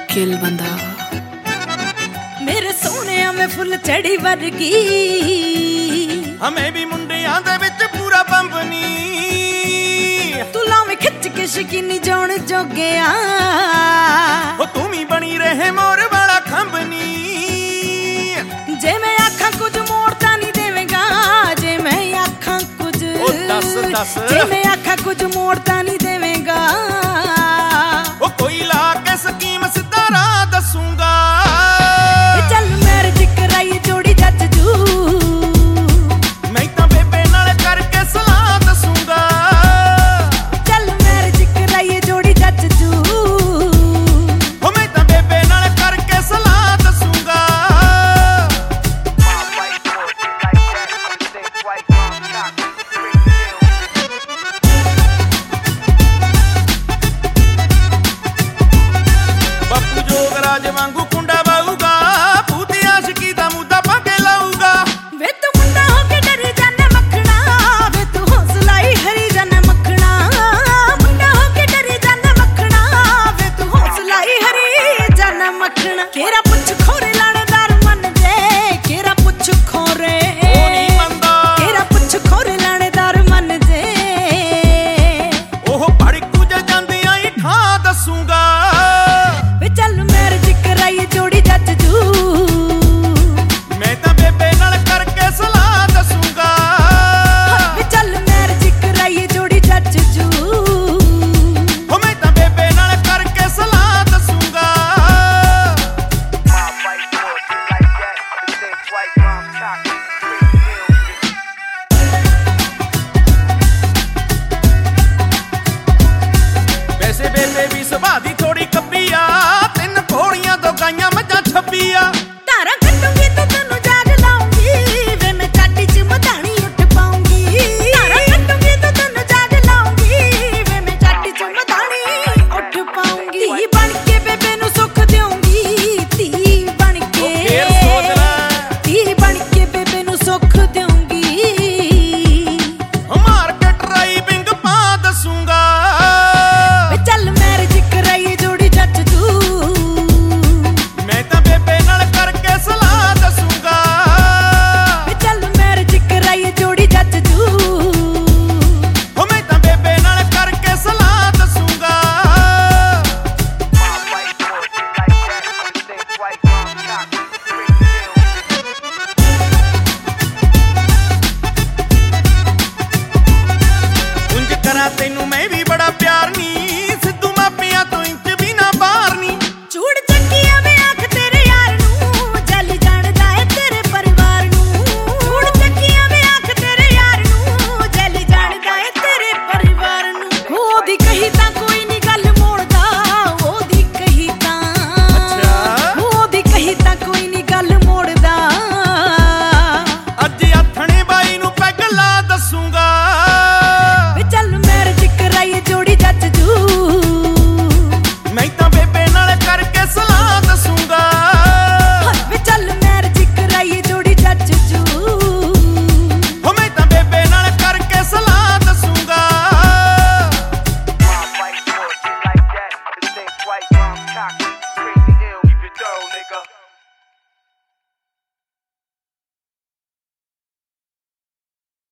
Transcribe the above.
किल बंदा मेरे सोने में फुल चढ़ी वर्गी हमें भी मुंडियां दे विच पूरा पंपनी तू लावे खिच के शकीनी जान जोगिया तू भी बनी रहे मोर वाला खंबनी जे मैं आखा कुछ मोड़ता नहीं देवेगा जे मैं आखा कुछ दस दस जे मैं आखा कुछ मोड़ता नहीं देवेगा कोई ला के स्कीम सीधा राह दसूंगा चल मेरे जिक्र आई जोड़ी जज जू मैं तो बेबे नाल करके सलाह दसूंगा चल मेरे जिक्र आई जोड़ी जज जू मैं तो बेबे नाल करके सलाह दसूंगा बापू जोगराज वांगू कुंडा बाऊगा पूती आशिकी दा मुद्दा पाके लाऊगा वे तू मुंडा होके डरी जाने मखना वे तू हौसलाई हरी जाने मखना मुंडा होके डरी जाने मखना वे तू हौसलाई हरी जाने मखना केरा पुछ खोरे लाणेदार मन जे केरा पुछ खोरे नहीं मंदा केरा पुछ खोरे लाणेदार मन जे ओह भड़कू जा जांदियां ही ठा दसूंगा वे चल मेरे जिक्र आई जोड़ी जज जू मैं तो बेबे नाल करके सलाह दसूंगा वे चल मेरे जिक्र आई जोड़ी जज जू मैं तो बेबे नाल करके सलाह दसूंगा वैसे बेबे भी सुभा दी थोड़ी कब्बी आ 3 घोड़ियां 2 गाइयां मੱਝਾਂ 26 आ